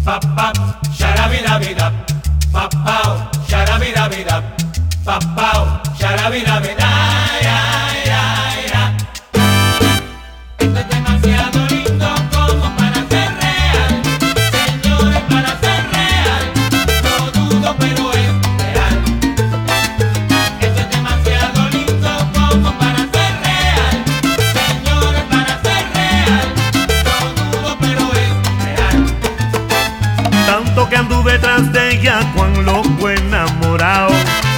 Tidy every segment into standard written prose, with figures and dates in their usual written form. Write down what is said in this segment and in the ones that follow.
Papá, sharabidabida, papá, sharabidabida, papá, sharabidabida, ya, ya, ya. Esto es demasiado lindo como para ser real, señores, para ser real. No dudo, pero es real. Esto es demasiado lindo como para ser real, señores, para ser real. No dudo, pero es real. Tanto que anduve tras de ella, cuán loco enamorado.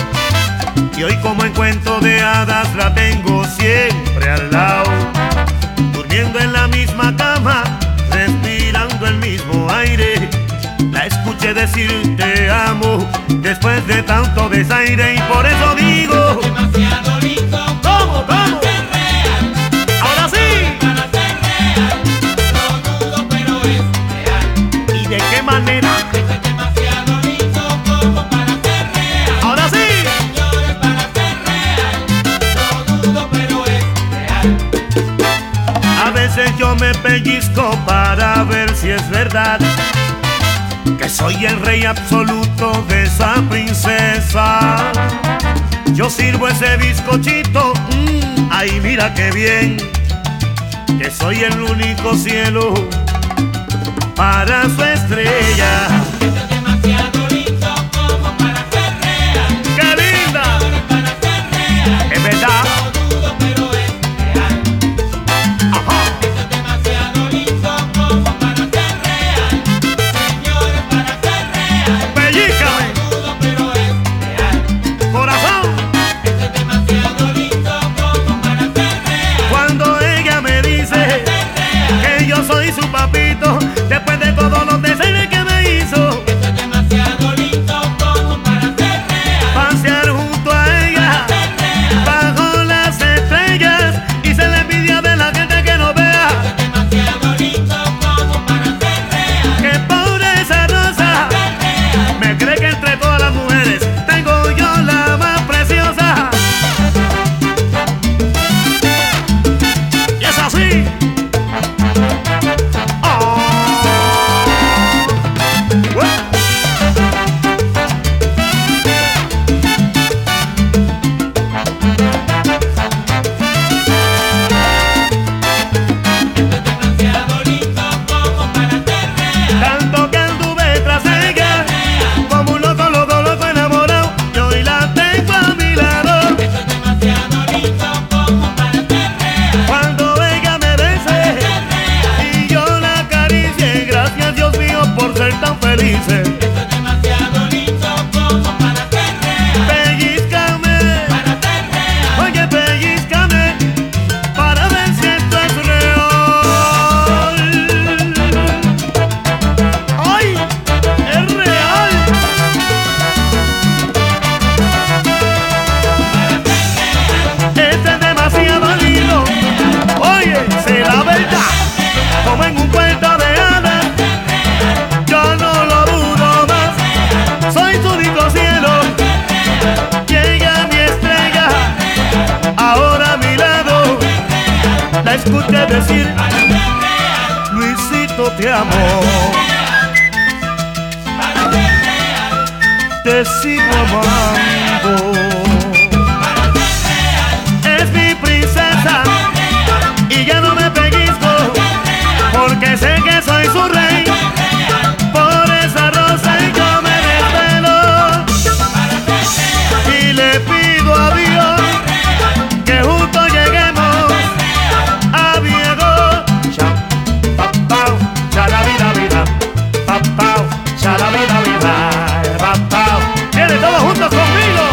Y hoy como en cuento de hadas la tengo siempre al lado. Durmiendo en la misma cama, respirando el mismo aire. La escuché decir te amo después de tanto desaire. Y por eso digo, Demasiado lindo ¿cómo, para cómo? ser real. Ahora sí. Para ser real. No dudo, pero es real. ¿Y de qué manera? Esto es demasiado lindo como para ser real. Ahora sí. Señores, para ser real. No dudo, pero es real. A veces yo me pellizco para ver si es verdad que soy el rey absoluto de esa princesa. Yo sirvo ese bizcochito, ay mira qué bien, que soy el único cielo para su estrella. Esto es demasiado lindo como para ser real. ¡Qué linda! Señores, para ser real. Es verdad. No dudo, pero es real. Ajá. Esto es demasiado lindo como para ser real. Señores, para ser real. Pellícame, No dudo, pero es real. corazón. Esto es demasiado lindo como para ser real. Cuando ella me dice que yo soy su papito, después de todos los deseos que me hizo, Esto es demasiado lindo como para ser real. pasear junto a ella Ser real. bajo las estrellas, y se le pidió de la gente que no vea Esto es demasiado lindo como para ser real. que por esa rosa Ser real. me cree que entre todas las mujeres tengo yo la más preciosa. Y es así. Oh. Esto es demasiado lindo como para ser real. Tanto que anduve tras ella como un loco, loco, loco enamorado, y hoy la tengo a mi lado. Esto es demasiado lindo como para ser real. Cuando ella me bese y yo la acaricie, gracias Dios mío por ser tan felices. Esto es demasiado lindo como para ser real. Pellízcame, Para ser real. oye pellízcame, para ver si esto es real. ¡Ay! ¡Es real! Este es demasiado lindo. Oye, será verdad, como en un cuento de hadas. Yo no lo dudo más. Soy tu único cielo. Y ella mi estrella. Ahora a mi lado. La escuché decir, Luisito te amo. Te sigo amando. Es mi princesa y ya no me pellizco, porque sé que soy su rey. Por esa rosa y yo me desvelo y le pido a Dios que juntos lleguemos a viejo. Papao, shalabidabida, papao, shalabidabida, papao. ¿Quieren todos juntos conmigo?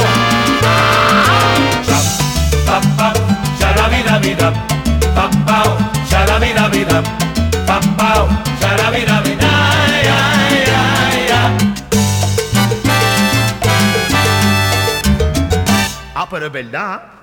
Papá, sharabidabida, papá, sharabidabida, papá, sharabidabida, ya, ya, ya. Ah, pero es verdad.